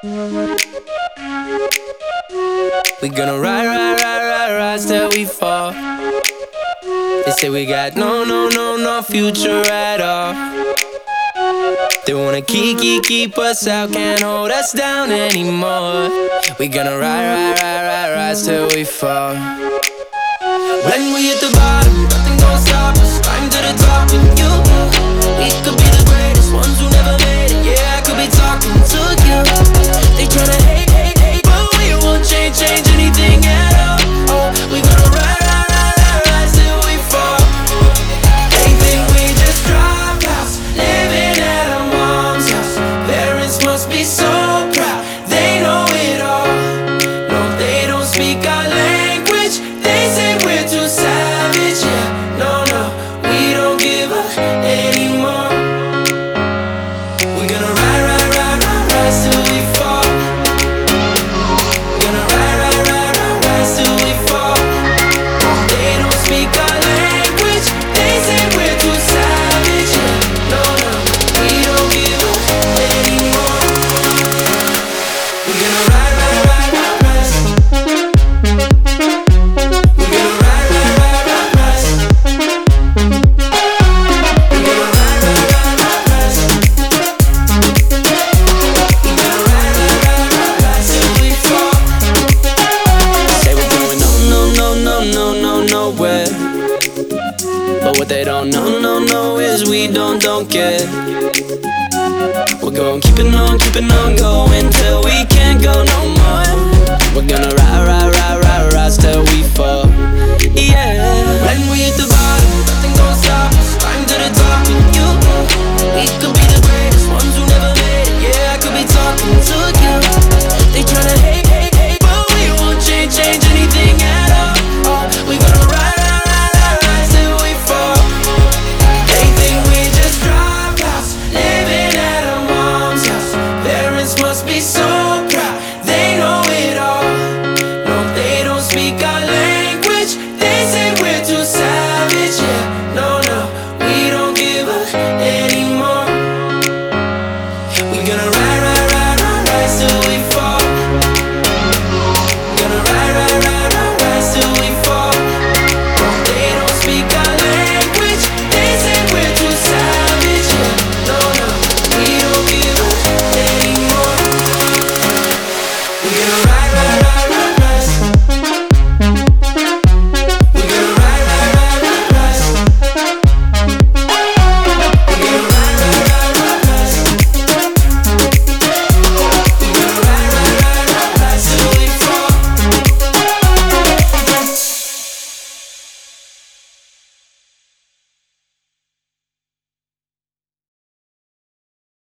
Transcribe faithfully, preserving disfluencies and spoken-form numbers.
We gonna ride, ride, ride, ride, rise till we fall. They say we got no, no, no, no future at all. They wanna keep, keep, keep us out, can't hold us down anymore. We gonna ride, ride, ride, ride, rise till we fall. When we hit the bottom, nothing gon' stop us. Climb to the top with you. We could be the greatest ones who never made it. Yeah, I could be talking to you. They tryna hate, hate, hate, but we won't change, change anything at all. Oh, we gonna ride, ride, ride, ride, rise till we fall. They think we just drop house, living at our mom's house. Parents must be so proud, they know it all. No, they don't speak our language. They say we're too savage. Yeah, no, no, we don't give up anymore. We're gonna ride, ride, ride, ride, rise till we fall. We're gonna ride, ride, ride, ride, rise till we fall. They don't speak our language. They say we're too savage. Yeah, no, no, we don't give up anymore. We're gonna ride, ride, ride, ride, rise. We're gonna ride, ride, ride, ride, rise. We're gonna ride, ride, ride, ride, rise. We're gonna ride, ride, ride, ride, rise till we fall. Say we're going no, no, no, no, no, no, nowhere. But what they don't know, no, no, is we don't, don't care. We're going keeping on, keeping on going till we can't go no more. We're gonna ride, ride, ride, ride, rise till we fall. Yeah. When we hit the bottom, nothing gon' stop us. Climb to the top with you. We could be the greatest ones who never made it. Yeah, I could be talking to you. They tryna hate, hate, hate, but we won't change, change anything at all. Oh, we gonna ride, ride, ride, ride, rise till we fall. They think we just drop house, living at our mom's house. Parents must be so proud, they know it all. No, they don't speak our language. They say we're too savage. Yeah, no, no, we don't give up anymore. We gonna ride, ride, ride, ride, rise till we fall.